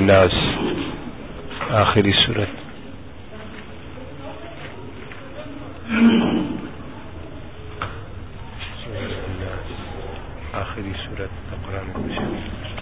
इखलास आखिरी सूरत। आखिरी सूरत कुरान में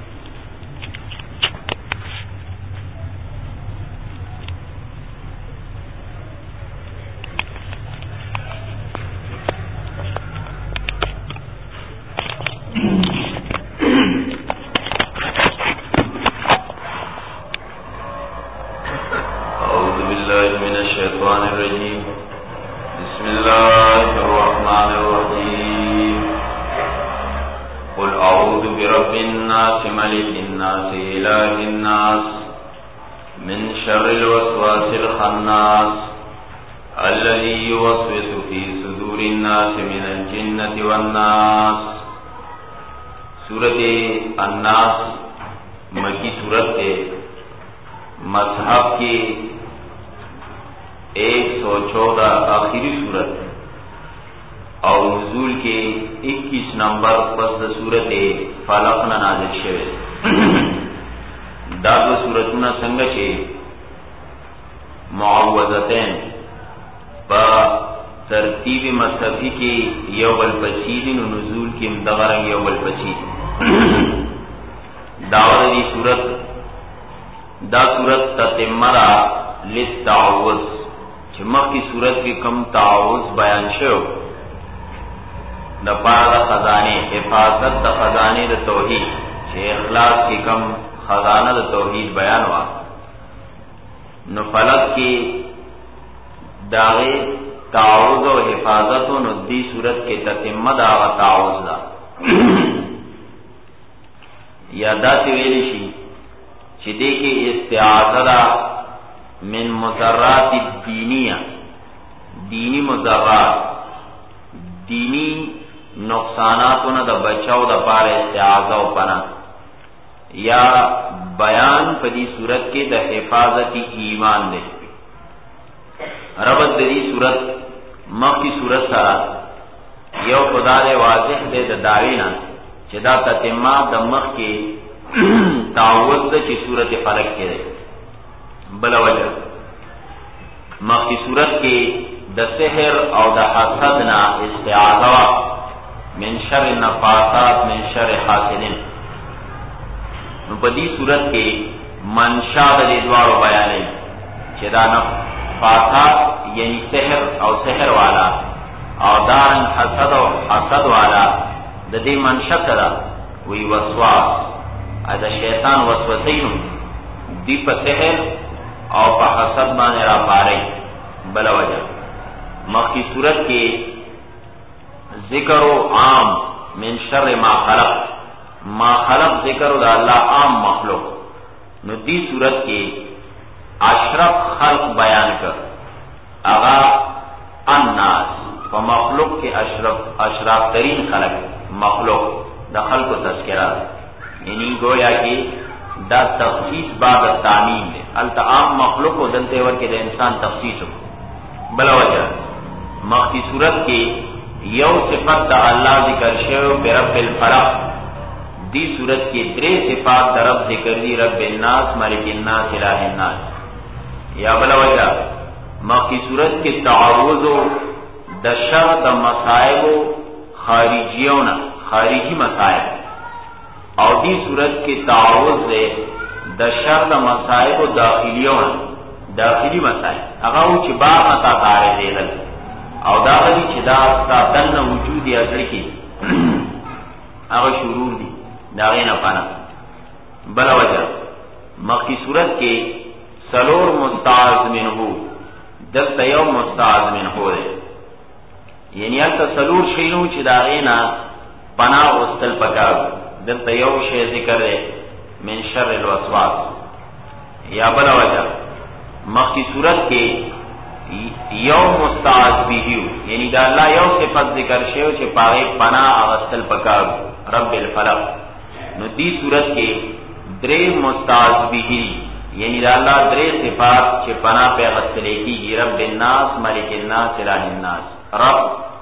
یعنی دا اللہ درے صفات چه پناہ پہ غسلے کی رب الناس ملک الناس الہ الناس، رب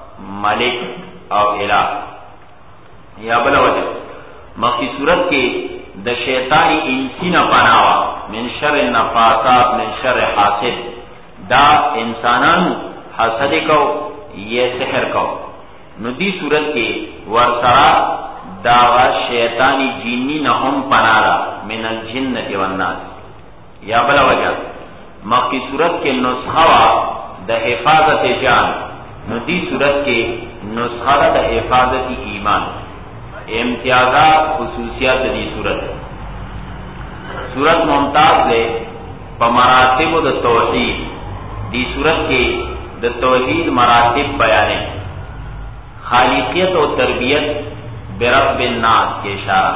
ملک او الہ. یا بلا وجہ مخی صورت کے د شیطانی انسی نه پناوا من شر النفاثات من شر حاسد دا انسانان حسد کو یہ سحر کو نو دی صورت کې ورسره دا شیطانی جنی نه هم پنالا من الجنه والناس یا بلا وجه مخی صورت کې نسخه وا د حفاظت جان نو دی صورت کې نسخه د حفاظت ایمان امتیازات خصوصیات دی صورت ممتاز دے په مراتب د توحید دی صورت کې د توحید مراتب بیانې خالقیت او تربیت برب الناس کے اشارہ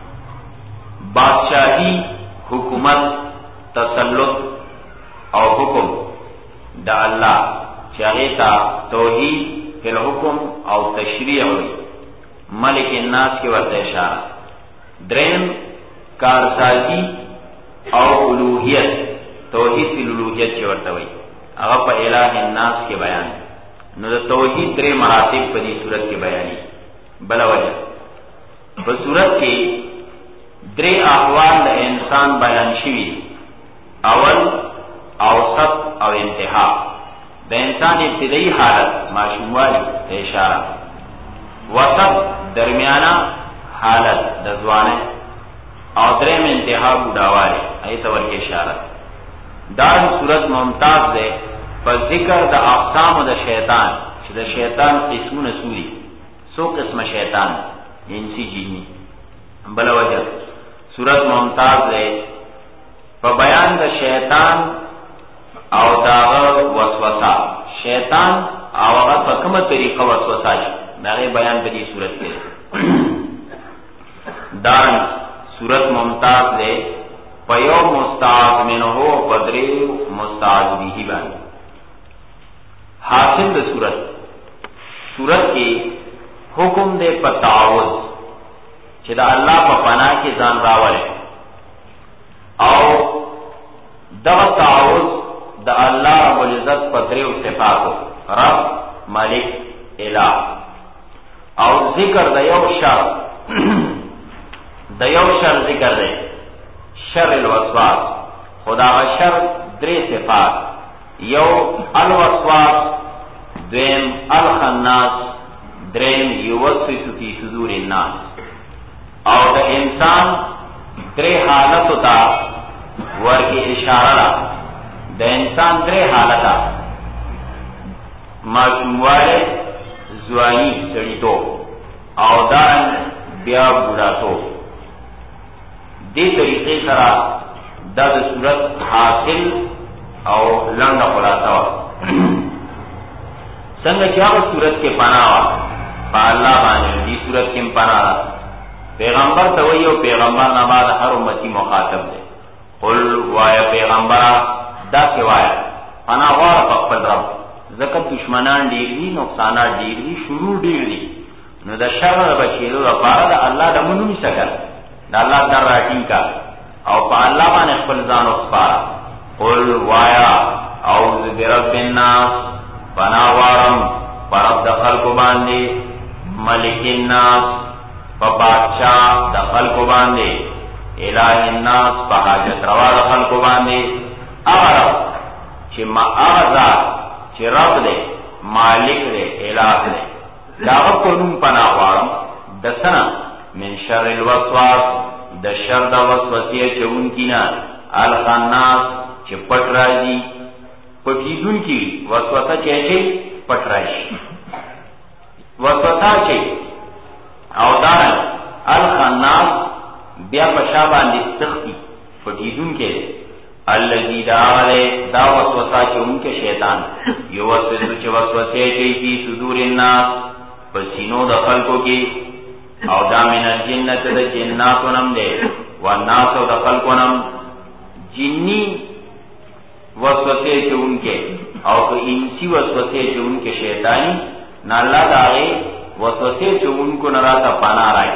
بادشاہی حکومت تسلط او حکم دا اللہ چاہیتا توحید فی الحکم او تشریع ہوئی ملک الناس کے ورد اشارہ درم کارسازی او الوہیت توحید فی الالوہیت کے ورد ہوئی اگر پا الہ الناس کے بیان نو دا توحید درے مراتب پا دی صورت کے بیانی بلا وجہ په صورت کې درې احوال د انسان بیان شوي اول اوسط او انتها د انسان ابتدایي حالت ماشوموالی ته اشاره وسط درمیانا حالت د ځوانۍ او دریم انتها بوډاوالی ایت ورکې اشاره دا صورت ممتاز ده په ذکر د اقسام د شیطان چې د شیطان قسمونه سوري سو قسم شیطان انسی جینی بلا وجہ صورت ممتاز ہے پا بیان دا شیطان او داغ وسوسا شیطان او اغا پا کم طریقہ وسوسا داغی بیان بدی صورت کے دان صورت ممتاز ہے پا یو مستعاذ منہو پدریو مستعاذ بیہی بان حاصل دا صورت کی حکم دے پا تعاوض چې دا الله په پناه کې ځان راولې او دا تعاوض د الله رب العزت په دریو صفاتو رب مالک الہ او ذکر د یو شر ذکر دی شر الوسواس خدا غ شر درې صفات یو الوسواس دویم الخناس دریم یوسوس فی صدور الناس او د انسان درې حالت تا ورکی اشاره ده د انسان درې حالت ماشومواله ځواني سړیتو او دا بیا بوډاتو دې طریقې سره د صورت حاصل او لنډه خلاصه څنګه چې هغه صورت کې پناه په الله باندې دې صورت کې پناه پیغمبر ته ویو پیغمبر نه بعد هر امتی مخاطب دی قل وایا پیغمبر دا څه وایا انا غوړ په خپل رب ځکه دشمنان ډیر دي نقصانات ډیر دي شروع ډیر دي نو د شر د بچیدو لپاره د الله د منونی څخه د الله در راټینګ کا او په الله باندې خپل ځان وسپاره قل وایا اعوذ برب الناس پناه غواړم پر د خلکو باندې ملک الناس په بادشاہ د خلکو باندې الہ الناس په حاجت روا د خلکو باندې هغه چې ما هغه چې رب دې مالک دې الہ دې دا په نوم پناه غواړم د سنا من شر الوسواس د شر د وسوسې چونکی نه الخناس چې پټ راځي پټیدون کی وسوسه چې پټ راځي وسوسه چې او دارن الخناس بیا پشا باندې سختی پټیدون کې الذی دا وسوسه چې انکه شیطان یو وسوسه چې وسوسه کوي په صدور الناس پسینو د خلکو کې او دا من الجنه د جناتو نم دی والناس د خلکو نم جنی وسوسه چې انکه او که انسی وسوسه چې انکه شیطانی نه الله داغه وسوسه چې انکو نه راته پناه راي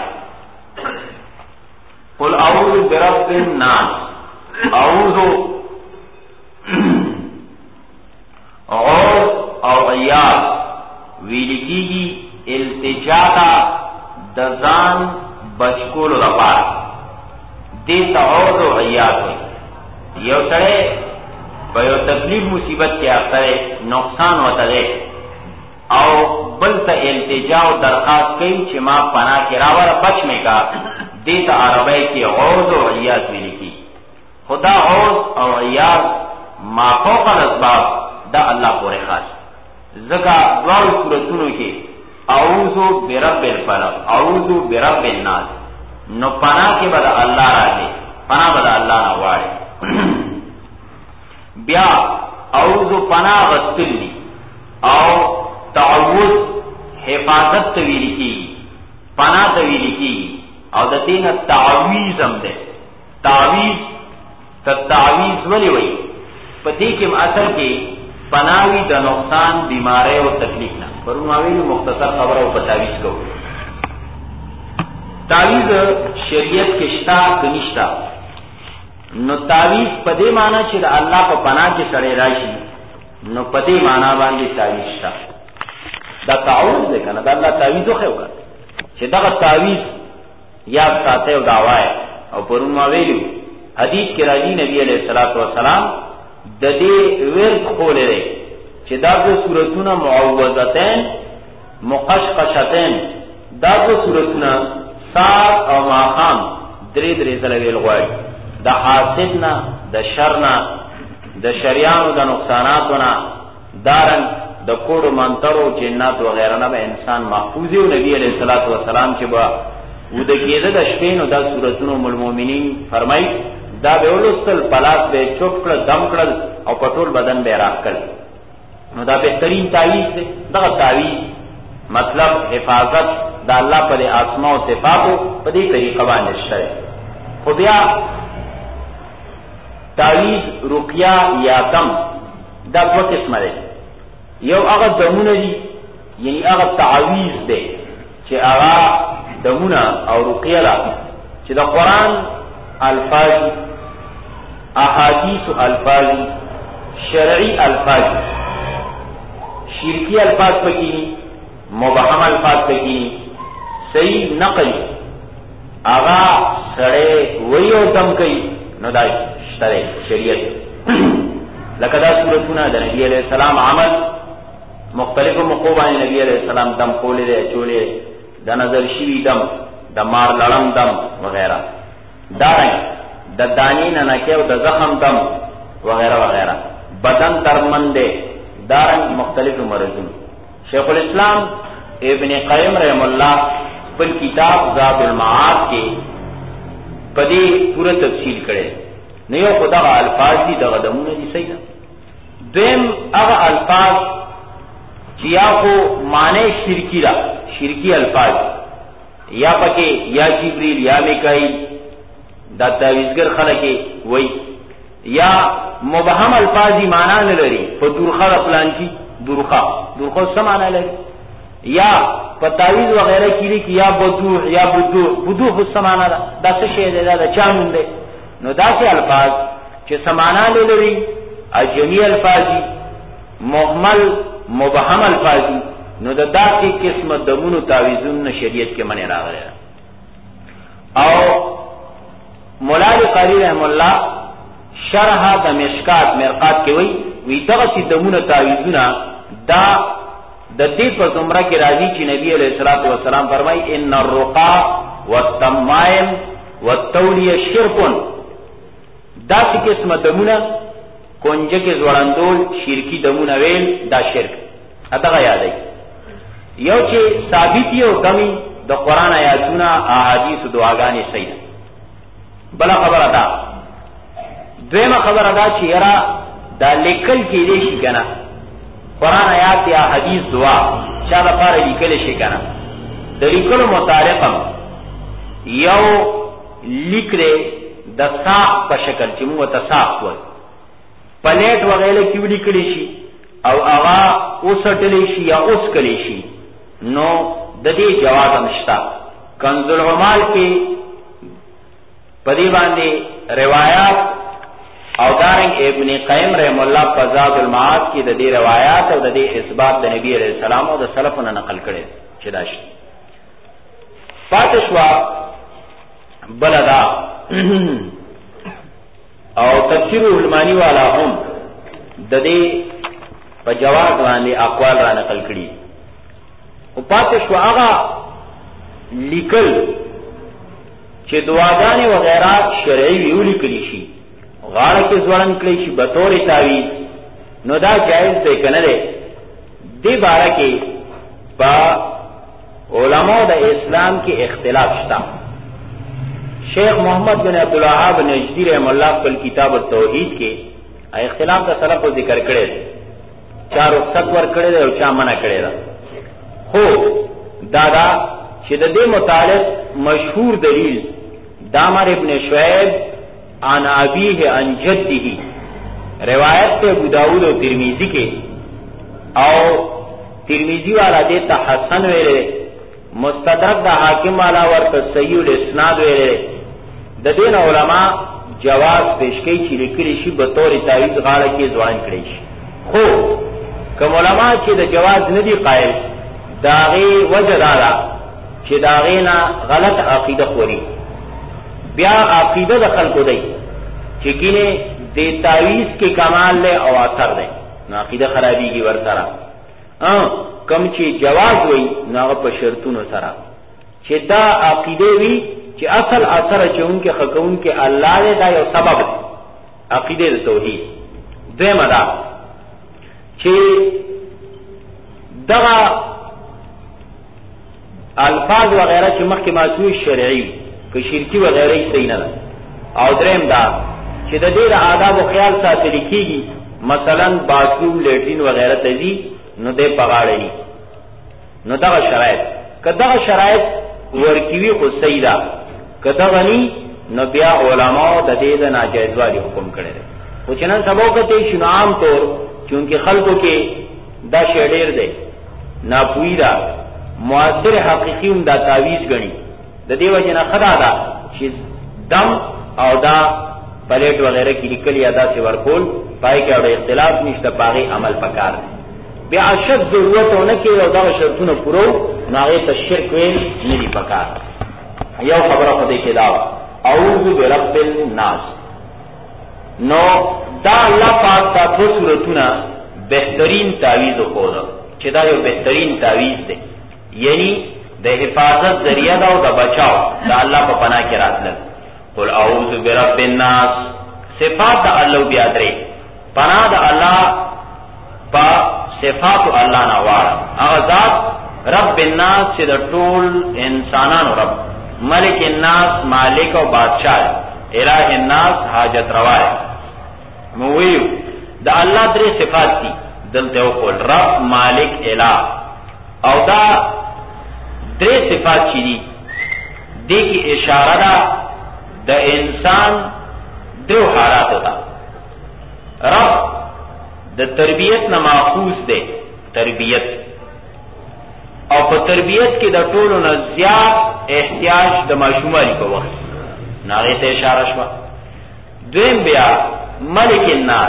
قل اعوذ برب الناس اعوذ او عیاض ویلکیږي التجا د ځان بچکولو لپاره دې تعوذ او عیاذ وي. یو سره په یو تکلیف مصیبت کې اخته نقصان وته دی او بل ته التجا او درخواست کوي چې ما پناه کې راوړ بچ مې کا، دې ته عربی کې عوذ او عیاذ ویل کی. خدا عوذ او عیاذ ما فوق الاسباب دا الله پورې خاص. ځکه دوه صورتونو کې اعوذ برب الفلق، اعوذ برب الناس، نو پناه کې بد الله راځي، پناه بد الله نه واړي. بیا اعوذ پناه غسلی او تعوذ حفاظت تویل کی، پناه تویل کی او د دینه تعویذ هم ده. تعویذ تعویذ ولی وی په دې کې اصل کې پناوی د نقصان، بیماری او تکلیف نه. پرون ما ویلو مختصر خبره او تعویذ کو. تعویذ شریعت کې شتا کنيشتا. نو تعویذ په دې معنی چې د الله په پناه کې سړی راشي، نو په دې معنی باندې تعویذ شتا. دا تعوذ ده کنه، دا الله تعویذ خو وکړه چې دا تعویذ یا ساته او دعوای. او پرون ما ویلو حدیث کې راځي نبی علیہ الصلوۃ والسلام د دې ورد خولې لري چې دا د سورتونه معوذتین مقشقشتین، دا د سورتونه سات او ماقام درې ځله ویل غواړي، د حاسدنا، د شرنا، د شریانو د نقصاناتونه، دارن د کوډو منترو جنات و غیره نه به انسان محفوظ او نبی علیہ الصلوۃ والسلام چې با و د کېده د شپې نو د سورتونو المؤمنین فرمای دا به ولستل پلاس به چوک کړ، دم کړل او پټول بدن به راکړل. نو دا بهترین تعویذ دی. دا تعویذ مطلب حفاظت د الله پر اسماء او صفاتو په دې طریقه باندې شته. خو بیا تعویذ رقیه یا دم دا دوه قسمه دي. یو هغه دمونه دي، یعنی هغه تعویذ دی چې هغه دمونه او رقیه ده چې د قرآن الفاظ، احادیث الفاظ، شرعی الفاظ، شرکی الفاظ پکې، مبهم الفاظ پکې، صحیح نقل هغه سره ویو دم کوي، نو دا شته شریعت. لکه دا سورتونه د نبی علیہ السلام عمل مختلفو موقع باندې نبی علیہ السلام دم کولې دی، چولې د نظر شوی دم، د مار لړم دم وغیرہ، دارنګ د دانی نه نکیو د زخم دم وغیرہ وغیرہ، بدن درمند دارنګ مختلف مرضون. شیخ الاسلام ابن قیم رحم الله په کتاب زاد المعاد کې پدې پوره تفصیل کړي. نه یو خدا الفاظ دي دغه دمونه دي صحیح ده. دیم هغه الفاظ چې یا خو معنی شرکی را، شرکی الفاظ یا پکې یا جبريل یا میکائیل دا تعویذګر خلک وای، یا مبهم الفاظی معنا نه لري، په درخه پلان کی درخه څه معنا لري، یا په تعویذ وغیرہ کې لري یا بدوح یا بدوح څه معنا ده، دا څه شی دی، دا چا نوم دی. نو دا څه الفاظ چې څه معنا لري، اجمی الفاظی، مهمل مبهم الفاظی، نو دا داسې قسمه دمونو تعویذونو شریعت کې منې راغلی. او مولا قاری رحم الله شرح د مشکات مرقات کې وی دغه چې دمونه تعویذونه دا د دې په زمره کې راځي چې نبی علیہ الصلوۃ والسلام فرمایي ان الرقا والتمائم والتولیه شرک. دا چې قسمه دمونه کونجه کې زوړندول شرکی دمونه ویل دا شرک. اته یادای یو چې ثابت یو دمی د قران آیاتونه احادیث دعاګانې صحیح. بلا خبره ده. دویمه خبره ده چې یرا دا لیکل کې دي شي کنه قران آیات یا حدیث دعا چا د پاره لیکل شي کنه د لیکلو متعلقم یو لیکره د صاح په شکل چې موږ ته صاح وای پلیټ وغیرہ کې لیکل شي او هغه اوسټلی شي یا اوس کلی شي نو د دې جواز نشتا. کنز العمال کې پدی باندې روایات او دارنګ ابن قیم رحم الله فزاد المعاد کې د دې روایات او د دې اثبات د نبی علیہ السلام او د سلفونو نقل کړي چې دا شي. فاتشوا بلدا او تفسیر المانی والا هم د دې په جواز باندې اقوال را نقل کړي او پاتې شو هغه لیکل چې دعاګانې وغیرہ شرعي ویو لیکلی شي غاړه کې ځوړن کړی شي به طور تعویذ نو دا جایز دی کنه دی دې باره کې په علماء د اسلام کې اختلاف شته شیخ محمد بن عبد الوهاب نجدی رحم الله په کتاب التوحید کې اختلاف د سلف ذکر کړی دی چا رخصت ور کړی دی او چا منع کړی دی خو دا چې د دې متعلق مشهور دلیل دامر ابن شعیب عن ابیه عن جده روایت ته ابو داود او ترمذی کې او ترمذی والا دې ته حسن ویلې مستدرک د حاکم والا ورته صحیح الاسناد ویلې د دین علما جواز پیش کوي چې لیکلي شي به تور تعویذ غاړه کې ځوان کړی شي خو کوم علما چې د جواز نه دی قائل داغي وجه دارا چې داغي نه غلط عقیده خوري بیا عقیده د خلکو دی چې کینه د تعویذ کې کمال له او اثر دی نو عقیده خرابيږي ورسره کم چې جواز وي نو په شرطونو سره چې دا عقیده وي چې اصل اثر چونکه حقون کې الله دې دا یو سبب عقیده د توحید دیمه دا چې دا الفاظ وغیرہ چې مخکې ماسوي شرعي که شرکی وغیرہ یې صحیح نه ده او دریم دا چې د دې آداب او خیال ساتل کېږي مثلا باتروم لیټرین وغیرہ ته دي نو دې پغاړې ني نو دا شرایط کدا شرایط ورکیوي خو صحیح ده کدا غني نو بیا علماء د دې د ناجایز والی حکم کړي خو چې نن سبا کته شنو عام طور چونکه خلکو کې دا شډیر دی ناپوی دا مؤثر حقیقی هم دا تعویذ غني د دې وجه نه خدا دا چې دم او دا پلیټ وغیرہ کې لیکل یا دا څه ورکول پای کې اړ اختلاف نشته پاغي عمل پکار بیا اشد ضرورت ونه کې او دا شرطونه پورو ناغه تشرک ویل نه دی پکار یو خبره خو دې کې دا اعوذ برب الناس نو دا الله پاک تاسو صورتونه بهترین تعویذ خو دا چې دا یو بهترین تعویذ دی یعنی د حفاظت ذریعہ دا او د بچاو دا الله په پناه کې راتل قل اعوذ برب الناس صفات د الله بیا درې پناه د الله په صفات الله نه واره هغه ذات رب الناس چې د ټول انسانانو رب ملک الناس مالک او بادشاہ الہ الناس حاجت روا مو ویو د الله درې صفات دي دلته وقول رب مالک الہ او دا درې صفات چي دي دې کې اشاره ده د انسان درو حالاتو ته رب د تربیت نه ماخوذ ده تربیت او په تربیت کې د ټولو نه زیات احتیاج د ماشومانو په وخت ناغه ته اشاره شوه دویم بیا ملک الناس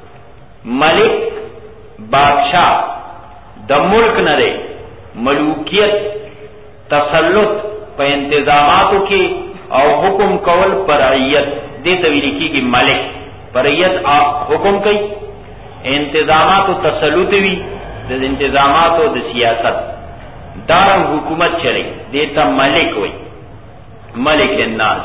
ملک بادشاہ د ملک نه ده ملوکیت تسلط په انتظاماتو کې او حکم کول پر رعیت دې ته ویل کېږي ملک پر رعیت حکم کوي انتظامات او تسلط وی د انتظامات او د سیاست دارن حکومت چلی دې ته ملک وای ملک الناس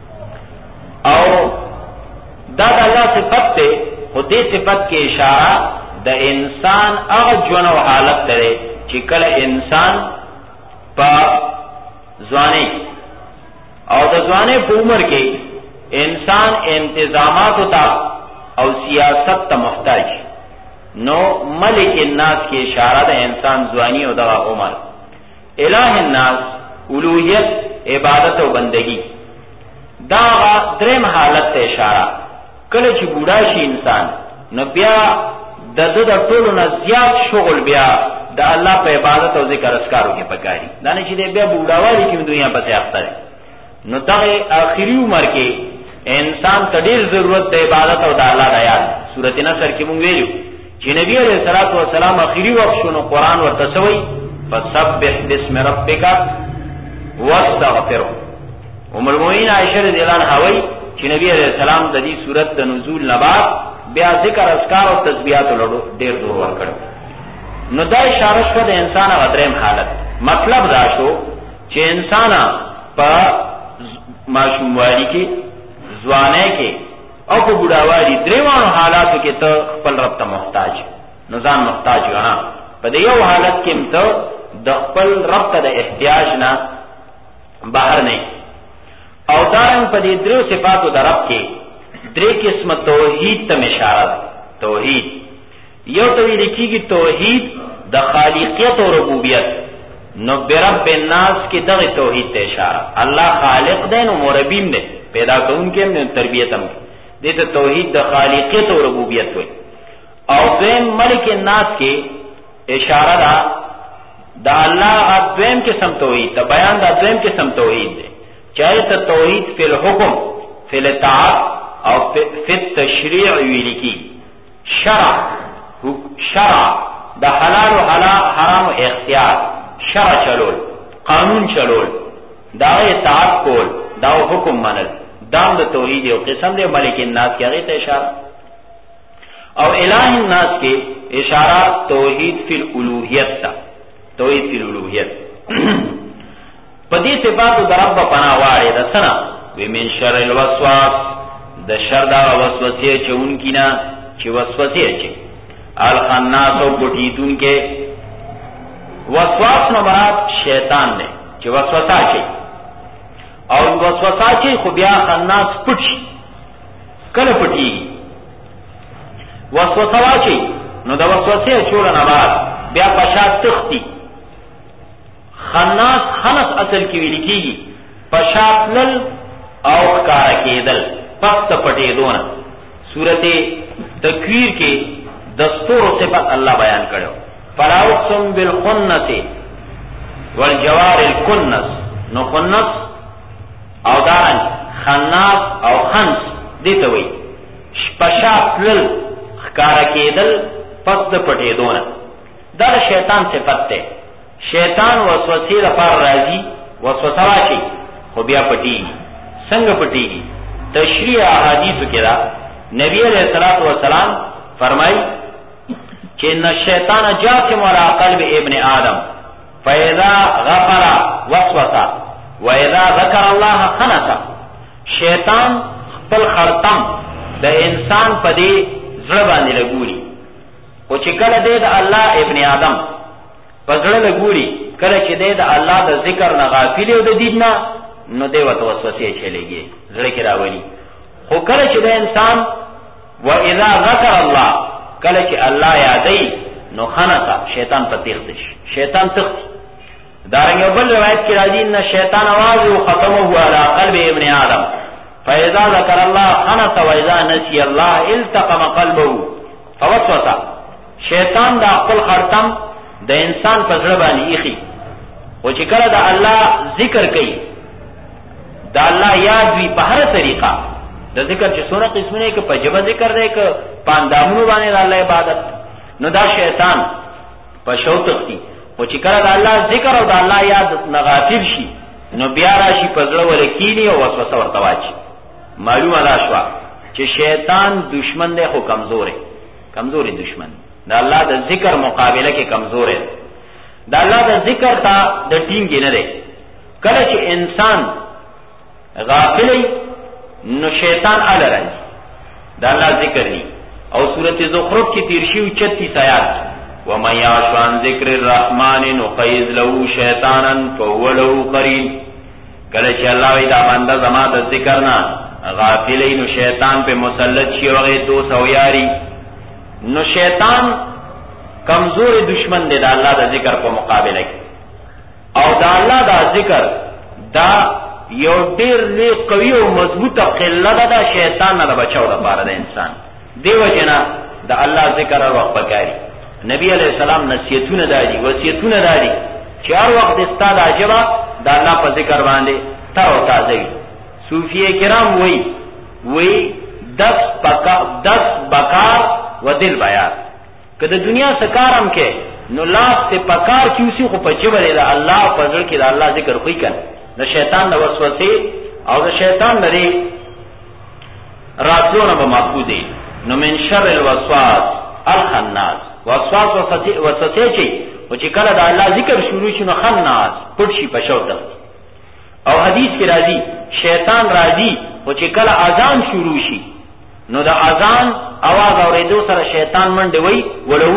او دا د الله صفت ته خو دې صفت کې اشاره د انسان هغه ژوند او حالت ته چې کله انسان په ځواني او د ځواني په عمر کې انسان انتظامات او سیاست ته محتاج نو ملک الناس کې اشاره د انسان ځواني او د عمر الہ الناس اولوہیت عبادت او بندگی دا دریم حالت ته اشاره کله چې بوډا شي انسان نو بیا د ټولو نه زیات شغل بیا د الله په عبادت او ذکر اسکارو کې پکاري دا نه چې بیا بوډاوالي کې دنیا په اختر نو دا اخري عمر کې انسان ته ډېر ضرورت د عبادت او د الله د یاد سورته نصر کې مونږ ویلو چې نبی عليه الصلاه والسلام اخري وخت شنو قران ورته سوي فسبح باسم ربک واستغفره ام المؤمنین عائشہ رضی الله عنها وایي چې نبی علیہ السلام د دې صورت د نزول نه بعد بیا ذکر اذکار او تسبیحات لرو ډیر زور ورکړ. نو دا اشاره شو د انسان غدریم حالت. مطلب دا شو چې انسان په ماشوموالي کې، ځوانۍ کې او په بوډاوالي دریوانو حالاتو کې ته خپل رب ته محتاج، نو ځان محتاج غنا. په دې یو حالت کې ته د خپل رب ته د احتیاج نه بهر نه. او دارن په دې درو صفاتو د رب کې درې قسمه توحید ته اشاره ده. توحید یو ته ویل کېږي توحید د خالقیت او ربوبیت. نو برب الناس کې دغه توحید ته اشاره. الله خالق دی نو مربیم دی، پیدا کوونکی هم دی، تربیت هم دی. دې ته توحید د خالقیت او ربوبیت وایي. او دویم ملک الناس کې اشاره ده د الله دویم قسم توحید ته، بیان د دویم قسم توحید دی. چاہے ته توحید فی الحکم، فی الاطاعت او فی التشریع ویل کی. شرع د حلال او حرام اختیار، شرع چلول، قانون چلول، دا اطاعت کول، دا حکم منل، دا د توحید یو قسم دی. ملک الناس کې هغه ته اشاره. او الہ الناس کې اشاره توحید فی الالوهیت ته، توحید فی الالوهیت. پدې صفاتو د رب پناه واړې د سنا و من شر الوسواس، د شر دا وسوسې چون کینا چې وسوسې چي الخناس او پټیدون کې. وسواس نو مراد شیطان دی چې وسوسه چي، او وسوسه چي خو بیا خناس پټ کله پټي وسوسه واچي. نو د وسوسې چور نه بعد بیا پشات تختی. خناس خنس اصل کې ویل کېږي پشاتل او ښکارا کېدل، پس پټېدونه. سورته تکویر کې دستور صفات الله بیان کړو. فلا اقسم بالخنس والجوار الكنس. نو خنس او دارن خناس او خنس دې ته وایي پشاتل ښکارا کېدل پس پټېدونه. دا شیطان صفت ده. شیطان وسوسې لپاره راځي، وسوسه واچي خو بیا پټيږي. څنګه پټيږي؟ تشریع احادیثو کې دا نبی علیہ الصلوۃ والسلام فرمایي چې ان الشیطان جاثم علی قلب ابن آدم فاذا غفر وسوس واذا ذکر الله خنس. شیطان خپل خرطم د انسان په دې زړه باندې لګوري، او چې کله دې د الله ابن آدم پزړه لګوري، کله چې دې د الله د ذکر نه غافل او د دین نه، نو دې وته وسوسه چلےږي، زړه کې راولي. خو کله چې د انسان و اذا ذکر الله، کله چې الله یادای، نو خنث شیطان په تخت شي، شیطان تخت. دارنګ بل روایت کې راځي ان شیطان आवाज او ختمه علی قلب ابن آدم فاذا ذکر الله خنث واذا نسي الله التقم قلبه فوسوس. شیطان دا خپل خرطم د انسان په زړه باندې ایخي، او چې کله د الله ذکر کوي، د الله یاد وی په هر طریقه. د ذکر چې څونه قسمونه کې په جبه ذکر دی، که په اندامونو باندې د الله عبادت، نو دا شیطان په شو تختی. او چې کله د الله ذکر او د الله یاد نه غافل شي، نو بیا راشي په زړه ولکینی او وسوسه ورته واچي. معلومه ده شو چې شیطان دشمن دی، خو کمزوري دشمن. د الله د ذکر مقابله کې کمزور دی. د الله د ذکر ته د ټینګ نه دی. کله چې انسان غافل وي، نو شیطان اله راځي، د الله ذکر ني. او سورته زخرف کې تیر شي 36 آیات، ومن يعش عن ذکر الرحمن نقيض له شیطانا فهو له قرين. کله چې الله وي دا بنده زما د ذکر نه غافل نو شیطان په مسلط شي او هغه دوست او یاري. نو شیطان کمزور دشمن دی د الله د ذکر په مقابله کې. او د الله د ذکر دا یو ډیر لوی قوي او مضبوطه قله ده د شیطان نه بچاو لپاره د انسان. دیو جنا د الله ذکر هر وخت پکاري. نبی علیہ السلام نصیحتونه دادي، وصیتونه دادي چې هر وخت استاد عجبا د الله په ذکر باندې تر او تازه وي. صوفیه کرام وی 10 بکار و دل بیان. که د دنیا سکارم کې نو لاس ته پکار کیوسی خو په جبل د الله په ځل کې د الله ذکر کوي کنه. د شیطان د وسوسې او د شیطان لري راتلونه به محفوظ نو من شر الوسواس الخناس وسواس وسوسه چي او چې کله د الله ذکر شروع شي نو خناس پټ شي پښوته او حدیث کې راځي شیطان راځي او چې کله اذان شروع شي نو د اذان आवाज اورېدو سره شیطان منډه وي ولو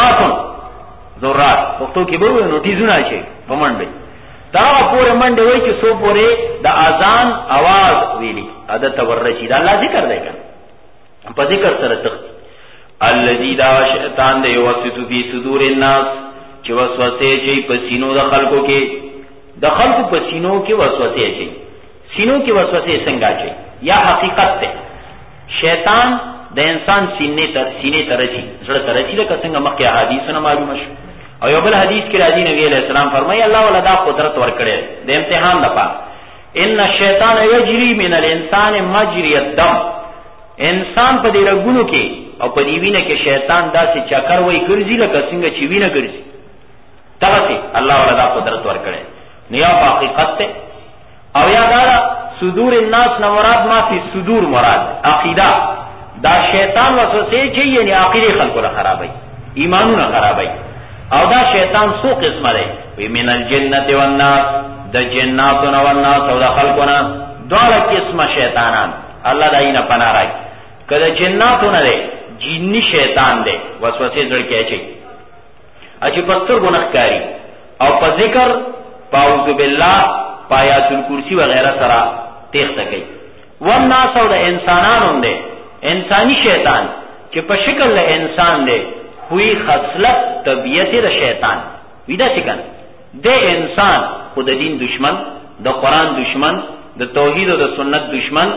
ذرات پښتو کې به نوټیزونه شي په منډه دا پورې منډه وي چې سو پورې د اذان आवाज ویلي عادت ورشي دا الله ذکر دی کنه په ذکر سره تخ الذي دا شیطان دی وسوسه فی صدور الناس چې وسوسه چي په سینو د خلکو کې د خلکو په سینو کې وسوسه چي سینو کې وسوسه څنګه چي یا حقیقت ته شیطان د انسان سینې ته رسي زړه ته رسي لکه څنګه مخکې حدیثونه معلومه شو او یو بل حدیث کې راځي نبی علیہ السلام فرمایي الله ولدا قدرت ورکړي د امتحان لپاره ان الشیطان یجری من الانسان مجری الدم انسان په دې رګونو کې او په دې وینه کې شیطان داسې چکر وای ګرځي لکه څنګه چې وینه ګرځي تاسو الله ولدا قدرت ورکړي نیا په حقیقت ته او یا دا صدور الناس نو مراد ما فی صدور مراد عقیده دا شیطان وسوسه چې یعنی عقیده خلکو له خرابای ایمانونه خرابای او دا شیطان سو قسمه دی وی من الجنه والناس د جناتو والناس او د خلقونه دواړه قسمه شیطانان الله داینا پناه راي کله جناتو نه دی جنی شیطان دی وسوسه زړه کې اچي اچي پستر ګناهکاری او په ذکر پاوذ بالله پایات الکرسی وغیرہ سره تیخته کوي والناس او د انسانانو دی انسانی شیطان چې په شکل له انسان دی خوی خصلت طبیعت د شیطان ویدا څنګه د انسان خود دین دشمن د قران دشمن د توحید او د سنت دشمن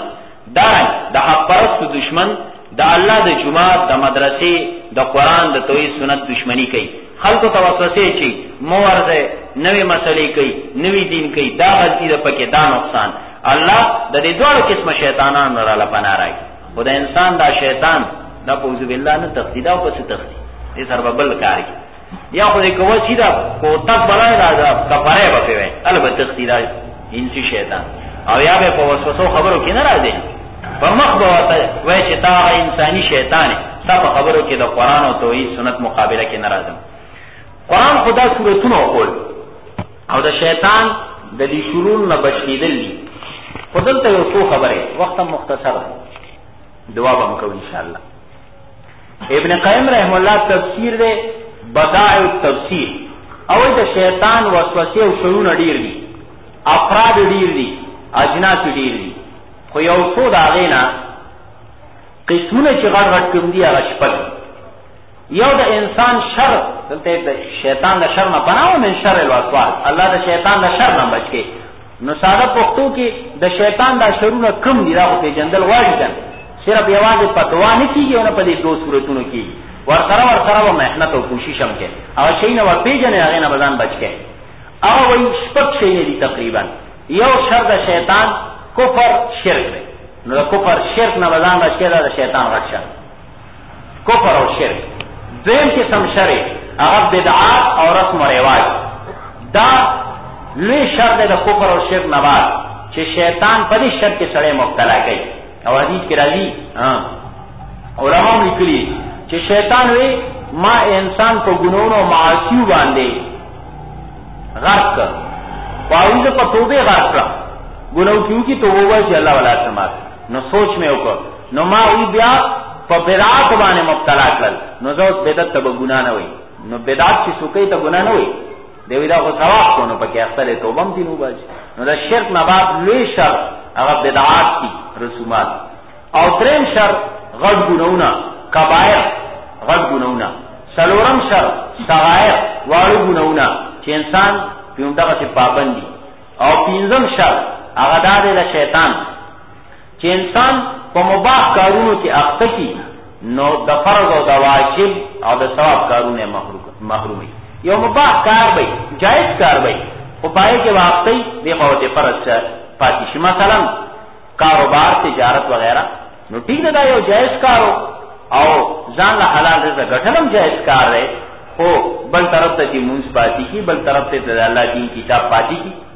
د حق پرست دشمن د الله د جماعت د مدرسې د قران د توحید سنت دشمنی کوي خلکو ته وسوسه چي مورزه نوې مسلې کوي نوې دین کوي دا غلطي ده پکې دا نقصان الله د دې دوه قسم شیطانانو را لپاره راي خدای انسان دا شیطان دا پوز بالله نه تخدید او پس تخدید دې سره بل کاری یا خو دې کوه چې دا کو تک بلای دا کفاره به وي البته تخدید انسی شیطان او یا به په وسوسه خبرو کې نه راځي په مخ به وای چې دا انساني شیطان تاسو خبرو کې د قران او توحید سنت مقابله کې نه راځي قران خدا سورتونو کول او د شیطان د دې شرور نه بچیدل دي خدلته یو څو خبره وخت مختصر دعا به وکړو ان شاء الله ابن قیم رحم الله تفسیر دے بدائع التفسیر او د شیطان وسوسه او شرونه ډیر دي افراد ډیر دي اجناس ډیر دي خو یو څو دا غینا قسمونه چې غړ غړ کوم دي هغه شپږ یو د انسان شر دلته د شیطان د شر نه پناه من شر الوسواس الله د شیطان د شر نه بچي نو ساده پښتو کې د شیطان د شرونه کم دي راغو په جندل واړي کړي صرف یوازې پتوا نه کیږي او نه په دې دوه صورتونو کې ورسره مهنت او کوشش هم کوي او شي نه ورپېژنې هغه نه بدن بچ کې او وایي شپږ شي دي تقریبا یو شر د شیطان کفر شرک دی نو د کفر شرک نه بدن بچ کې د شیطان رښتیا کفر او شرک دویم قسم شر هغه بدعات او رسم او رواج دا لوی شر د کفر او شرک نه بعد چې شیطان په دې شر کې سره مبتلا کوي او حدیث کې راځي علماء لیکلي چې شیطان وی ما انسان په ګناونو او معاصیو باندې غرق کړ واوی په توبه غرق کړ ګناو کیو کی توبه وای الله ولا سمات نو سوچ مې وکړ نو ما وی بیا په بدعت باندې مبتلا کړل نو زو بدعت ته ګنا نه وای نو بدعت چې سوکې ته ګنا نه وای دوی دا خو ثواب کوو پکې اصله توبه هم دي نو باج نو دا شرک نه بعد لوی شر هغه بدعات دي رسومات او دریم شر غټ ګناونه کبائر غټ ګناونه سلورم شر صغائر واړو ګناونه چې انسان په دغه څه پابند دي او پنځم شر هغه د شیطان چې انسان په مباح کارونو کې اخته کی نو د فرض او د واجب او د ثواب کارونه محرومي یو مباح کار وي جائز کار وي خو پای کې واقعي دی او د فرض پاتې شي مثلا کاروبار تجارت وغیرہ نو ٹھیک دا یو جائز کارو او ځان له حلال رزق ګټلم جائز کار دی خو بل طرف ته چې مونږ پاتې کی بل طرف ته د الله دین کتاب پاتې کی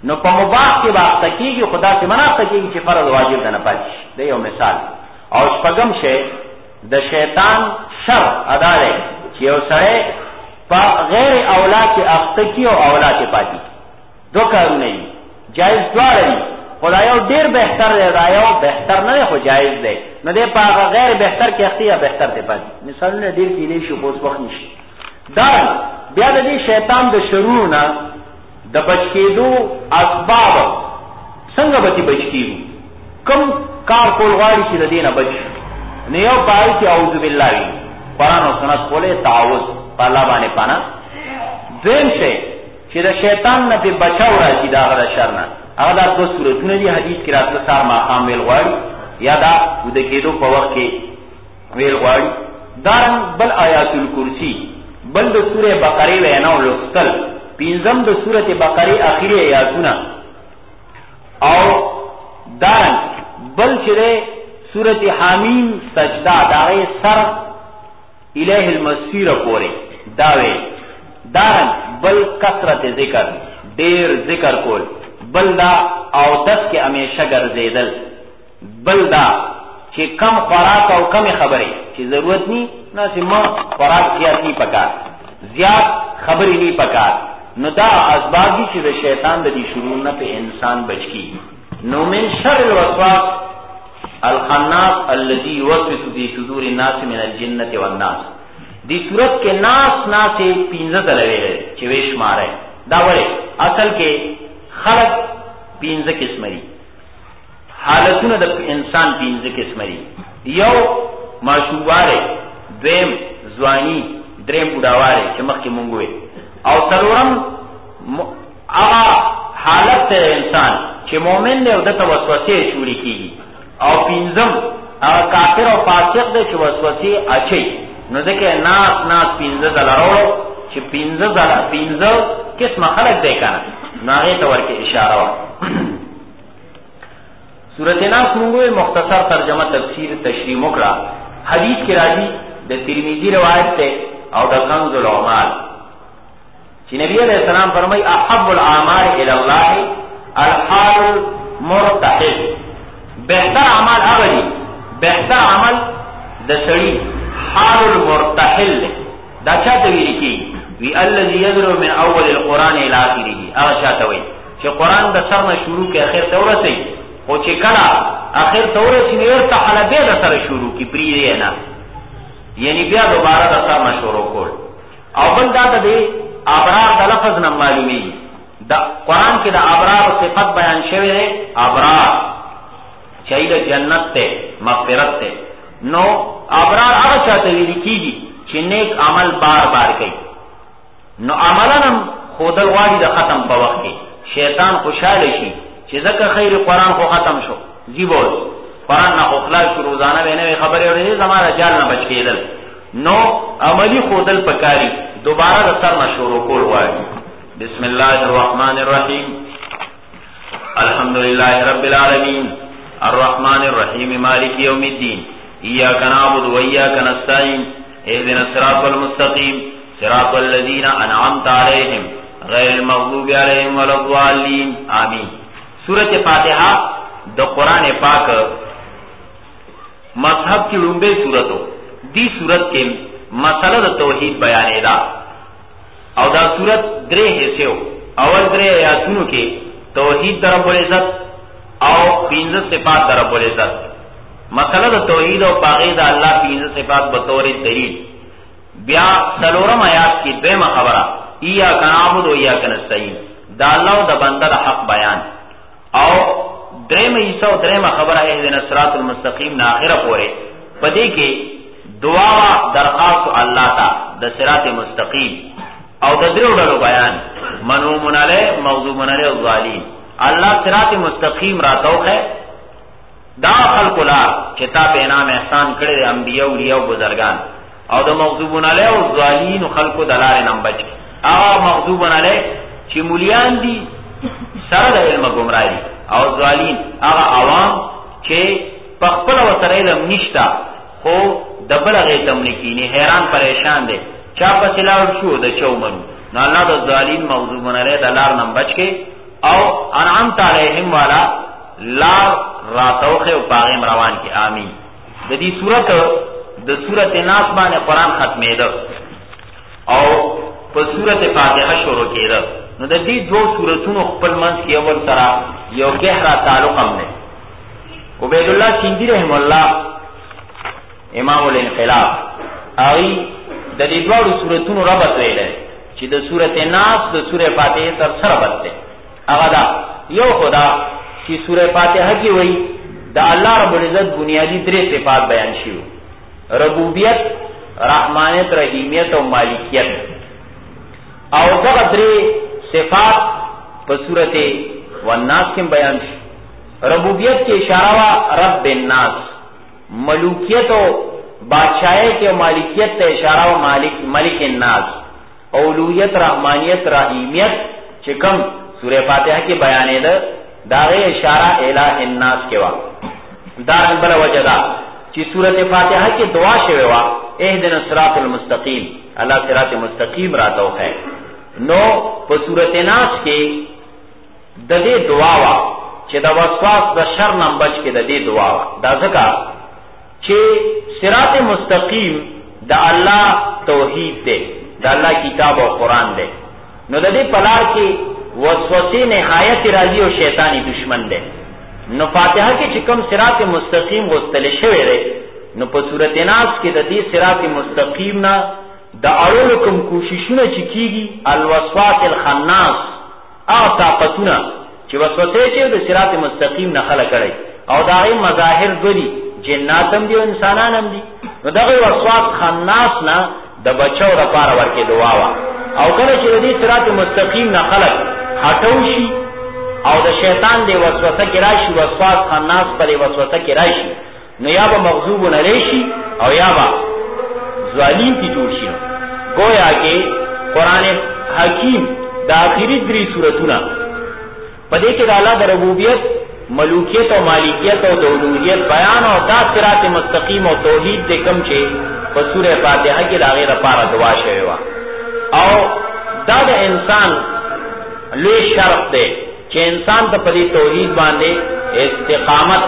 نو په مباح کې واقع کیږي، خدا سے منع کیږي چې فرض واجب نه پاتې شي. د یو مثال. او شپږم شی د شیطان شر ادا دی چې یو سړی په غیر اولا کې اخته کی او اولا کې پاتې. دو کارونه دي، جایز دواړه دي، خدا یو ډیر بهتر دی، دا یو بهتر نه دی خو جایز دی. نو دی په غیر بهتر کې اخته یا بهتر دی پاتې. مثالونه ډیر کېدای شي خو اوس وخت نشي. دا بیا د دې شیطان د شرورونه د بچ کېدو اسباب څنګه به بچ کېږو؟ کوم کار کول غواړي چې د دې نه بچ شي؟ نو یو پای کې اعوذ بالله وي، قرآن او سنت کوله تعوذ په الله باندې پانا. دویم شی چې د شیطان نه په بچاو راځي دا غره شر نه، هغه د دوه سورتونه دي حدیث کې راځي، سار ماقام ویل غواړي یا دا د کېدو په وخت کې ویل غواړي. دارن بل آیات الکرسی، بل د سوره بقره وینا ولستل، پینځم د سوره بقره اخیری آیاتونه، او دارن بل چې سوره حمیم سجده داغه سر الیه المسیر پورې داوي. دارن بل کثرت ذکر، ډیر ذکر کول، بل دا او دس کې همیشه ګرځیدل، بل دا چې کم خوراک او کم خبرې چې ضرورت ني نه چې ما خوراک زیات ني پکار، زیات خبرې ني پکار. نو دا اسباب دي چې د شیطان د دې شرور نه په انسان بچي. نو من شر الوسواس الخناس الذي يوسوس في صدور الناس من الجنة والناس. دی صورت کې ناس ناسې 15 دلوي چې ویش ماره. دا وره اصل کې خلق 15 قسم دي، حالتونه د انسان 15 قسم دي. یو ماشوباره، دویم ځواني، دریم بډاواره چې مخکې مونږ وې، او څلورم هغه حالت انسان چې مؤمن دی او د وسوسې شوري کیږي، او پنځم هغه کافر او فاسق دی چې وسوسې اچي. نو ځکه ناس 15 دلارو چې 15 قسم خلق دی کنه، نو هغه ته ورکه اشاره و. سورۃ ناس موږ مختصر ترجمه تفسیر تشریح وکړه. حدیث کې راځي د ترمذی روایت ته او د کنز العمال چې نبی علیہ السلام فرمایي احب الاعمال الى الله الحال المرتحل. بهتر عمل هغه دی، بهتر عمل د سړي حال المرتحل. دا چاته ویل کی وی الذي يذرو من اول القران الى اخره. هغه چاته وی چې قران د سر نه شروع کې اخر ته ورسي، او چې کله اخر ته ورسي نو ارتحل به د سره شروع کی پری نه، یعنی بیا دوباره د سر نه شروع کول. او بل دا د ابرار د لفظ نه معلومي، دا قران کې د ابرار صفت بیان شوی دی، ابرار چې د جنت ته مغفرت ته. نو ابرار هغه چاته ویل کیږي چې نیک عمل بار بار کوي. نو عملنم خودل غواړي د ختم په وخت کې شیطان خوشاله شي چې ځکه خیر قران خو ختم شو، زیبول قران نه خلاص شو، روزانه به نه خبرې اوري، زماره جال نه بچ کېدل. نو عملی خودل پکاري، دوباره د سر مشورو کول غواړي. بسم الله الرحمن الرحیم، الحمد لله رب العالمین الرحمن الرحیم مالک یوم الدین، ایاک نعبد و ایاک نستعین، اهدنا الصراط المستقیم صراط الذین انعمت علیہم غیر المغضوب علیہم ولا الضالین، آمین. سورۃ فاتحہ د قران پاک مذهب کی لومبه سورتو. دی سورت کې مسله د توحید بیانې ده، او دا سورت درې حصے، اول درې آیاتونو کې توحید در رب العزت او 15 صفات در رب العزت. مسله د توحید او باغی د الله 15 صفات به تور دلیل. بیا څلورم آیات کې دیمه خبره ایاک نعبد و ایاک نستعین، دا الله او د بنده د حق بیان، او درېمه حصہ او درېمه خبره اهدنا الصراط المستقیم نه اخره پورې. پدې کې دعا درخواست الله ته د صراط مستقیم او د درو ډلو بیان، منومن علی مغضوبن علی الظالمین. الله صراط مستقیم راتوخه دا خلق لا چې تا په انعام احسان کړی د انبیاء او اولیاء او بزرگان، او د مغضوبن علی او الظالمین خلق دلار نم بچ. هغه مغضوبن علی چې مولیان دي سره د علم گمراهی، او ظالمین هغه عوام چې په خپل وسره علم نشتا خو دبل غیتم نکینی، حیران پریشان دي چا په تلاو شو د چومن. نو الله د ظالم مغضوبن علی د لار نم بچ کې او انعمت علیہم والا لار راتوخه او پاغم روان کی آمین. د دې سورته ناس باندې قران ختمېده او په سورته فاتحه شروع کېده. نو د دې دوه سوراتونو خپل منځ کې اول سره یو گہرا تعلق هم دی. عبید الله سیندی رحم الله امام الانقلاب اوی د دې دوه سوراتونو ربط ویل چې د سورته ناس د سوره فاتحه سره ربط دی. هغه دا یو خدا چې سوره فاتحه کې وایي د الله رب العزت بنیادی درې صفات بیان شوي: ربوبیت، رحمانیت، رحیمیت او مالکیت. او دغه درې صفات په سورته والناس کې بیان شي. ربوبیت کې اشاره وا رب الناس، ملوکیت او بادشاہی کې مالکیت ته اشاره وا مالک الناس، اولویت، رحمانیت، رحیمیت چې کوم سوره فاتحه کې بیانې ده داغه اشاره الہ الناس کې وا. دا بل وجدا چې سوره فاتحه کې دعا شوی وا اهدنا الصراط المستقیم، الله صراط مستقیم راته ہے. نو په سوره ناس کې د دې دعا وا چې د وسواس د شر نه بچ کې د دې دعا وا. دا ځکه چې صراط مستقیم د الله توحید دی، د الله کتاب او قران دی. نو د دې پلار کې وسوسه نهایت راځي او شیطانی دشمن دی. نو فاتحه کې چې کوم صراط مستقیم غوښتل شوی دی، نو په سورته ناس کې د دې صراط مستقیم نه د اړولو کوم کوششونه چې کیږي الوسواس الخناس او طاقتونه چې وسوسه چې د صراط مستقیم نه خلق کړي او داغه مظاهر دوی جنات هم دي او انسانان هم دي. نو دغه وسواس خناس نه د بچو لپاره ورکه دعا وا. او کله چې د دې صراط مستقیم نه خلق هټو شي او د شیطان دی وسوسه کې راشي، وسواس خناس پر وسوسه کې راشي، نو یا به مغضوب نه لشي او یا به ظالم کی جوړ شي. گویا کې قران حکیم د اخیری درې سورتونه په دې کې د الله د ربوبیت، ملوکیت او مالکیت او د اولوہیت بیان او د صراط مستقیم او توحید د کوم چې په سوره فاتحه کې لاغې لپاره دعا شوی و. او دا د انسان لوی شرف دی چې انسان ته په دې توحید باندې استقامت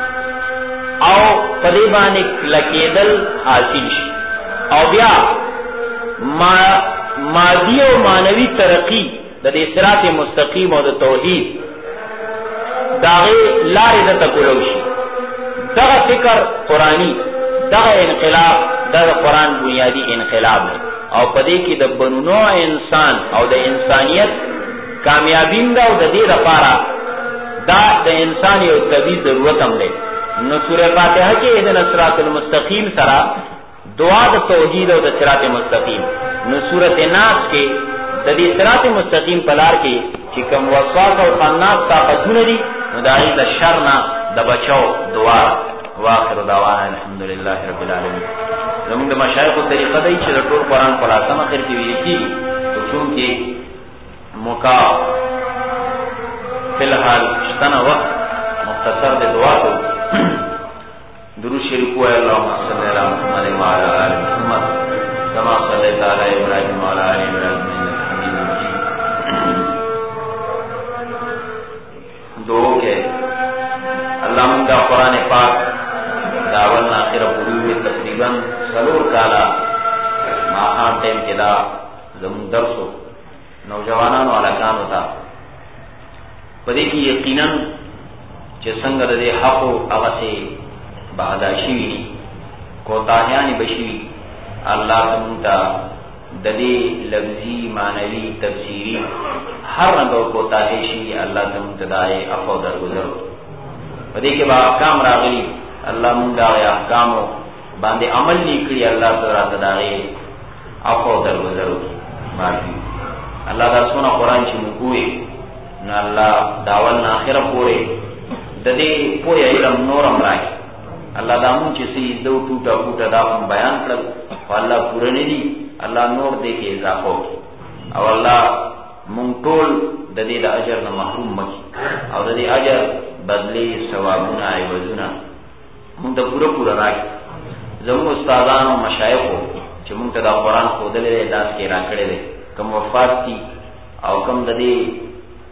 او په دې باندې لکېدل حاصل شي او بیا مادی او مانوي ترقی د دې صراط مستقیم او د توحید داغه لارې د تکولو شي. دغه فکر قرآنی، دغه انقلاب دغه قرآن بنیادی انقلاب دی او په دې کې د بنو انسان او د انسانیت کامیابی دا او د دې لپاره دا د انسان یو طبيعي ضرورت هم دی. نو سوره فاتحه کې اهدنا الصراط المستقیم سره دعا د توحید او د صراط مستقیم. نو سورته ناس کې د دې صراط مستقیم په لار کې چې کوم وسواس او خناس طاقتونه دي نو دایي د شر نه د بچو دعا. واخر دعوانا الحمدلله رب العالمین. زموږ د مشایخو طریقه دی چې د ټول قرآن خلاصه مخیر کې ویل کېږي، خو چونکې موقع فی الحال شتنه وخت مختصر د دعا کو درود شریف وایي اللهم صل علی محمد وعلى آل محمد كما صليت على ابراهيم وعلى آل ابراهيم انك حميد مجيد. دعا کې الله موږ د قرآن پاک داول اخر پوری تقریبا سلور کالا ماهان ټیم کې دا زموږ درسو نوجوانانو علاقانو ته په دې کې یقینا چې څنګه د دې حق او هغه سي بعدا شي کوتاهیان بشي الله تعالی د دې لفظي معنوي تفسیری هر رنګ کوتاهی شي الله تعالی عفو درگذر. په دې کې با احکام راغلي الله مونږ دا احکام باندې عمل نکړي الله تعالی عفو درگذر معافي. الله دا سونه قران چې موږ وې نو الله داول نه اخره پورې د دې پوهه علم نورم راکړي. الله دا مونږ چې سي دو ټوټه دا بیان کړل او الله پوره نه دي، الله نور دې کې اضافه او الله مونږ ټول د دې د اجر نه محروم مکي او د دې اجر بدلی ثوابونه ایوازونه مونږ ته پوره راکړي. زموږ استادانو مشایخو چې مونږ ته دا قران خو دلې لاس کې راکړي دي، کوم وفات دي او کوم د دې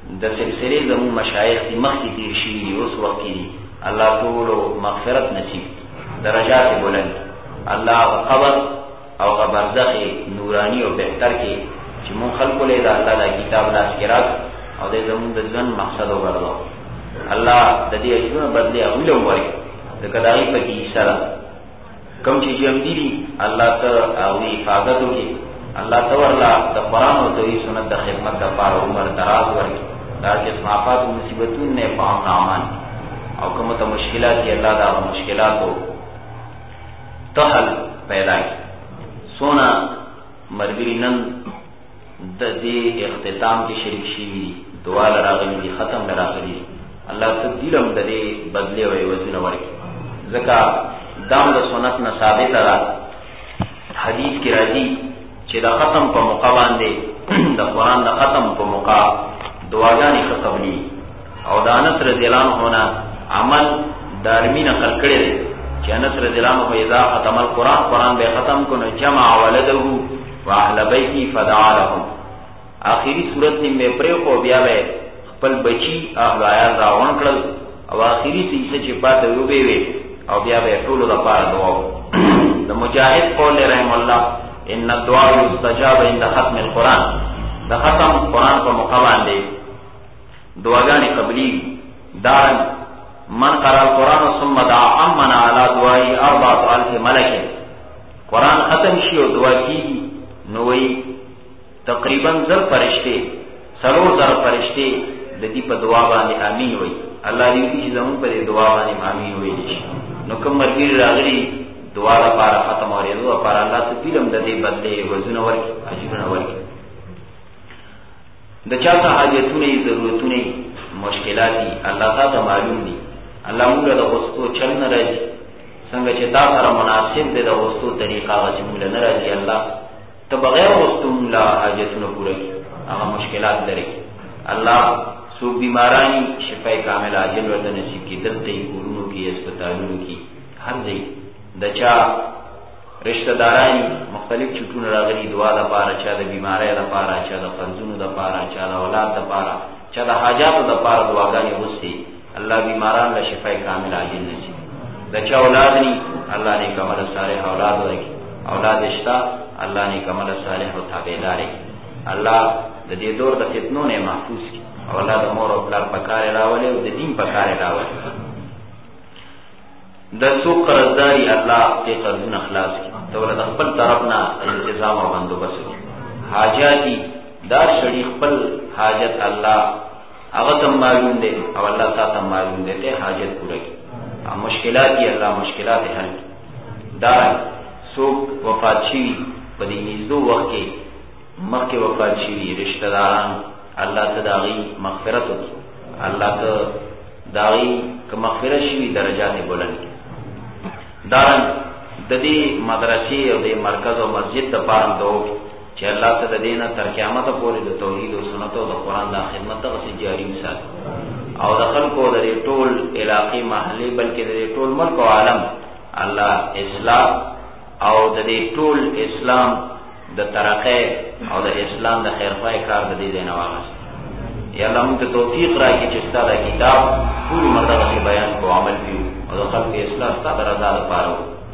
د سلسله زمو مشایخ دی مخکې تیر شي اوس وخت دی الله ټول مغفرت نصیب درجات بلند الله قبر او برزخ نورانی او بهتر کې چې مون خلق له الله د کتاب لاس کې راځ او د زمون د ځن مقصد وګرځو الله د دې اجرونه بدلی اول ووري د کداغي په کې سره کوم چې یم دي الله ته او حفاظت وکي الله تعالی د قران او د سنت د خدمت لپاره عمر دراز ورکړي دا چې صفات او مصیبتونه نه پام نامان او کومه ته مشکلات دي الله دا مشکلاتو ته حل پیدا کړي سونا مرګري نن د دې اختتام کې شریک شي دعا لراغلي دي ختم لراغلي الله تبدیلم د دې بدلی او وزن ورکړي ځکه دام د سنت نه ثابت را حدیث کې راځي چې د ختم په موقع باندې د قران د ختم په موقع دعاګانې قبلي او د انس رضی الله عنه عمل دارمی نقل کړی دی چې انس رضی الله عنه اذا ختم القران قران به ختم کو نو جمع ولده واهل بیتی فدعا لهم اخیری صورت نیمه پرې خو بیا به خپل بچی اهل عیال راوړل کړل او اخیری څه چې پاتې وې وې او بیا به ټول د پاره دعا د مجاهد قول رحم الله ان الدعاء يستجاب عند ختم القران د ختم قران په موقع باندې دعاګانې قبلي دارن من قرأ القرآن ثم دعا امن على دعائي 4000 ملک قرآن ختم شي او دعا کیږي نو وی تقریبا 1000 فرشته 3000 فرشته د دې په دعا باندې امين وي الله دې چې زموږ په دعا باندې امين وي نو کوم مرګي راغلي دعا لپاره ختم اورېدو لپاره الله ته فلم د دې بدله وزن ورکړي اجرونه ورکړي د چا ته حاجتونه ضرورتونه مشکلات دي الله تعالی معلوم دي الله موږ له غوښتو چل نه راځي څنګه چې تا سره مناسب دي د غوښتو طریقه غوښتو موږ نه راځي الله ته بغیر غوښتو موږ حاجتونه پوره کړي هغه مشکلات لري الله سو بیمارانی شفای کامل عاجل ورته نصیب کړي دلته یې کورونو کې هسپتالونو کې هر ځای د چا رشتہ دارانی مختلف چټونه راغلي دعا د پاره چا د بیماری د پاره چا د فرزونو د پاره چا د اولاد د پاره چا د حاجاتو د پاره دعاګانې وستي الله بیماران له شفای کامل عاجل نصیب د چا اولاد ني الله نه کمل صالح اولاد ورکړي اولاد شتا الله نه کمل صالح او تابعدار الله د دې دور د فتنو نه محفوظ کړي اولاد مور او پلار پکاره راولي او د دین پکاره راولي د سوق قرضداري الله ته قرضونه خلاص کړي دولت خپل طرفنا انتظام او بندوبست کړي حاجاتي دا شړي خپل حاجت الله هغه ته معلوم دي او الله تعالی معلوم دي ته حاجت پوره کړي مشکلات یې الله مشکلات حل دا سوق وفات شي په دې نږدې وخت کې مکه وفات شي رشتہ داران الله تداغي مغفرت وکړي الله ته داغي که مغفرت شي درجات بلند دارن د دې مدرسې او د مرکز او مسجد د پاره دوه چې الله ته د دینه تر قیامت پورې د توحید او سنت او د قران د خدمت ته جاری وساتي او د خلکو د ټول علاقې محلي بلکې د ټول ملک او عالم الله اسلام او د دې ټول اسلام د ترقه او د اسلام د خیرخواهی کار د دې نه واغس یا الله موږ ته توفیق راکړي چې ستاسو کتاب ټول مرتبه بیان کو عمل کیو او د خلکو اصلاح ستاسو رضا لپاره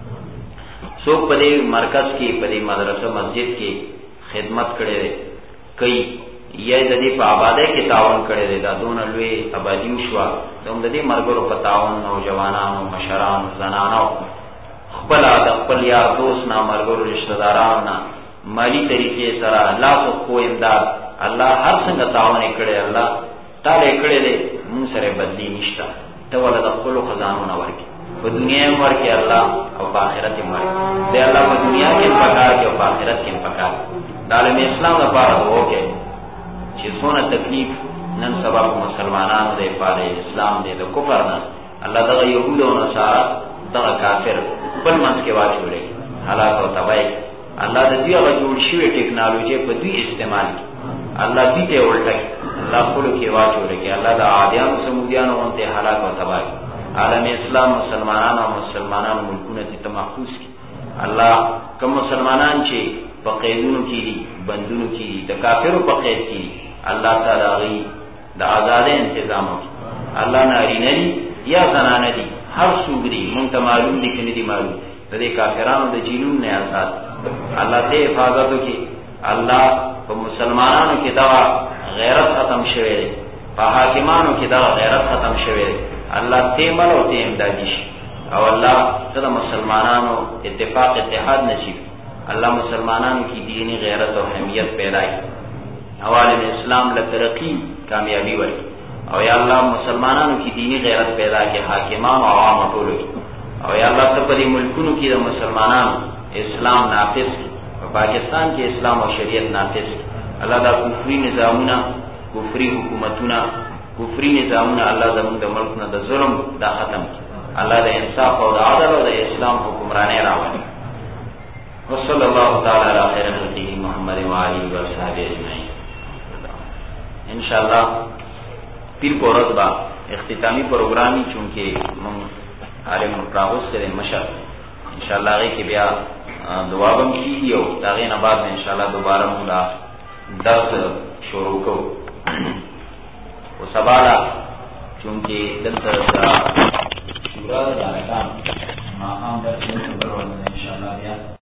څوک په دې مرکز کې په دې مدرسه مسجد کې خدمت کړي کوي یا د دې په آبادی کې تعاون کړي دا دون لوی آبادی شو دوم د دې مرګرو په تعاون نوجوانانو مشرانو زنانو خپل د خپل یار دوست نه مرګرو رشتہ دارانو مالی طریقې سره الله کو امداد الله هر څنګه تعاون کړي الله تعالی کړي دې موږ سره بدلی نشته ته ول د خپل خزانو نه ورکی په دنیا کې ورکی الله او په آخرت کې ورکی دې الله په دنیا کې پکار کې او په آخرت کې پکار د عالم اسلام لپاره وکړي چې څونه تکلیف نن سبا مسلمانانو دې په اسلام دې د کفر نه الله دغه يهود او نصارا دغه کافر بل منځ کې واچولې حالات او تبعی الله د دې هغه جوړ شوی ټیکنالوژي په دې استعمال الله دې ته ولټي الله خپل کې واچولې کې الله د عادیانو سمودیانو ته حالات او تبعی عالم اسلام مسلمانانو ملکونه ته محفوظ کی الله کوم مسلمانان چې په قیدونو کې دي بندونو کې دي د کافرو په قید کې الله تعالی غي دا آزادې تنظیم وکړي. الله نارینه دي یا زنانه دي هر څوک دي مونږ ته معلوم دي کني دي معلوم د دې کافرانو د جنون نه آزاد الله ته حفاظت وکړي. الله په مسلمانانو کې دا غیرت ختم شوه دی، په حاکمانو کې دا غیرت ختم شوه دی. الله ته مل او ته امدادي شي او الله د مسلمانانو اتفاق اتحاد نصیب. الله مسلمانانو کې دینی غیرت او حمیت پیدا کړي، عوالم اسلام له ترقی کامیابی ورکړي. او یا الله مسلمانانو کې دینی غیرت پیدا کړي، حاکمان او عوام ټول. او یا الله ته په دې ملکونو کې د مسلمانانو اسلام نافذ کړي، په پاکستان کې اسلام او شریعت نافذ کړي. الله دا کفري نظامونه، کفري حکومتونه، کفري نظامونه الله زموږ د ملک نه د ظلم دا ختم کړي. الله د انصاف او د عدل او د اسلام حکمراني راوړي. وصلی الله تعالی علی خیر خلقه محمد و آله و صحبه اجمعین. ان شاء الله پیر کو ورځ با اختتامی پروګرامي چونکه مون عالم راغوس سره مشر ان شاء الله غي کې بیا دعا بم کیږي او داغه نه بعد ان شاء الله دوباره موږ درس شروع کوو. او سبا چونکه دلته